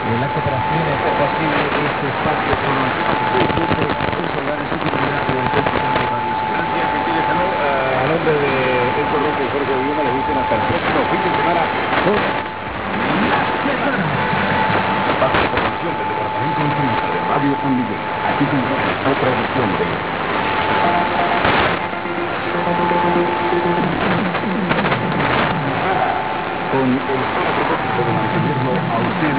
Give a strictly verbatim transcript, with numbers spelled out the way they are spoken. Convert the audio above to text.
En la cooperación es posible este espacio con disfrute sin colgar en su comunidad de veinticinco Radio Sevilla. Gracias, Gentiles Salud. A nombre de Héctor Roque y Jorge Villena les dicen hasta el próximo fin de semana con La Semana. Bajo información del Departamento de Prensa de Radio San Miguel. Aquí comienza otra edición de con el solo propósito de mantenerlo a usted